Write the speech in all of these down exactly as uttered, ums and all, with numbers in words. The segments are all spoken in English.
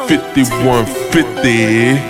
fifty-one fifty.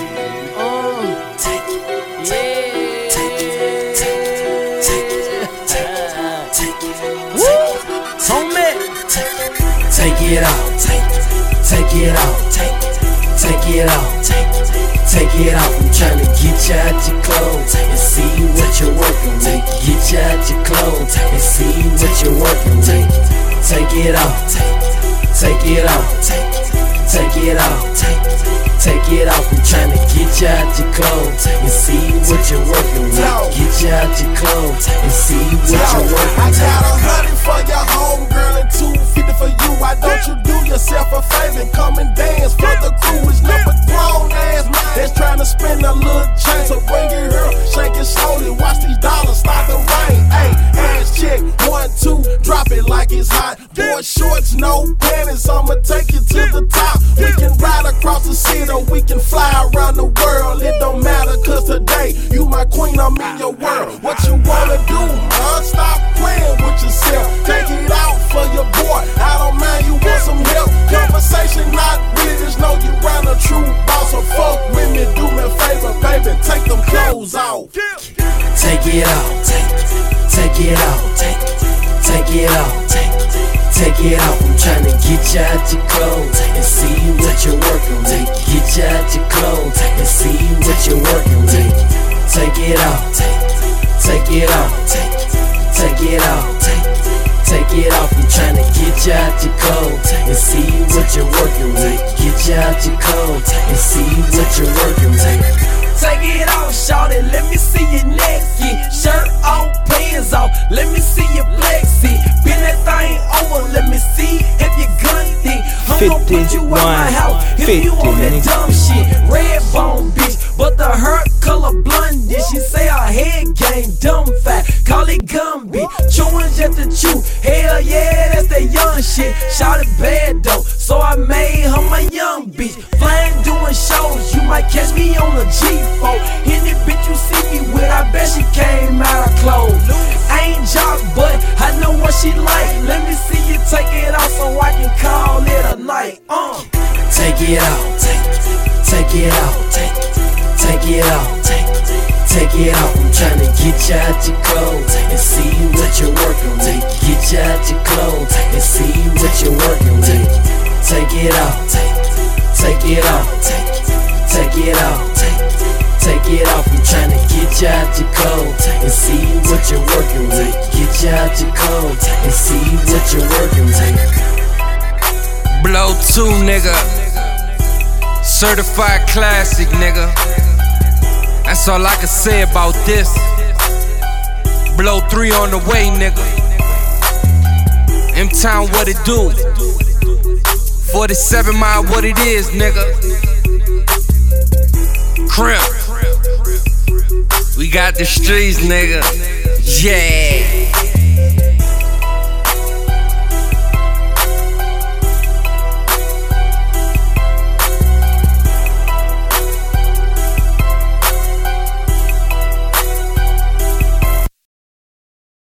Take it out, take, take it out, take, take it out, take, take it out. I'm tryna get you out your clothes and see what you're working with. Get you out your clothes and see what you're working with. Take it out, take, take it out, take, take it out, take, take it out. I'm tryna get you out your clothes and see what you're working with. Get you out your clothes and see what you're working with. I got a hundred for your homegirl and two fifty for you. Why don't you do yourself a favor and come and dance for the crew? It's number grown ass man that's trying to spend a little change. So bring it here, shake it slowly, watch these dollars start to rain. Hey, ass check, one, two, drop it like it's hot. Boy shorts, no panties, I'ma take you to the top. We can ride across the city or we can fly around the world. It don't matter, cause today you my queen, I'm in your world. What you wanna do, huh? Stop playing with yourself. Take it out for your boy. I don't mind you want some help. Conversation not really, just know you round a true boss. So fuck with me, do me a favor, baby, take them clothes off. Take it out, take, take it out, take, take it out, take, take it out. I'm tryna get you out your clothes and see what you're working with. Get you out your clothes and see what you're working with. Take it out, take, take it out, take, take it out, take, take it off. I'm tryna get you out your clothes and see what you're working with. Get you out your clothes and see what you're working with. Take it off, shawty, let me see your naked. Shirt off, pants off, let me see your flexy. Bend that thing over, let me see if you gun thick. I'm gon' put you out my house if you on that dumb shit. Red bone bitch, but the hair color blondish. She say her head game dumb fat, call it Gumby. Chewing just to chew, hell yeah, that's that young shit. Shot it bad though, so I made her my young bitch. Flying doing shows, you might catch me on the G four. Any bitch you see me with, I bet she came out of clothes. I ain't jock, but I know what she like. Let me see you take it off so I can call it a night. Uh. Take it out, take, take it out, take, take it out, take, take it out. I'm tryna get you out your clothes and see what you're working with. Get you out your clothes and see what you're working with. Take it out, take, take it out, take, take it out, take, take it off. I'm tryna get you out your clothes and see what you're working with. Get you out your clothes and see what you're working with. Blow two, nigga. Certified classic, nigga. That's all I can say about this. Blow three on the way, nigga. M-Town, what it do? forty-seven mile, what it is, nigga. Crimp. We got the streets, nigga. Yeah.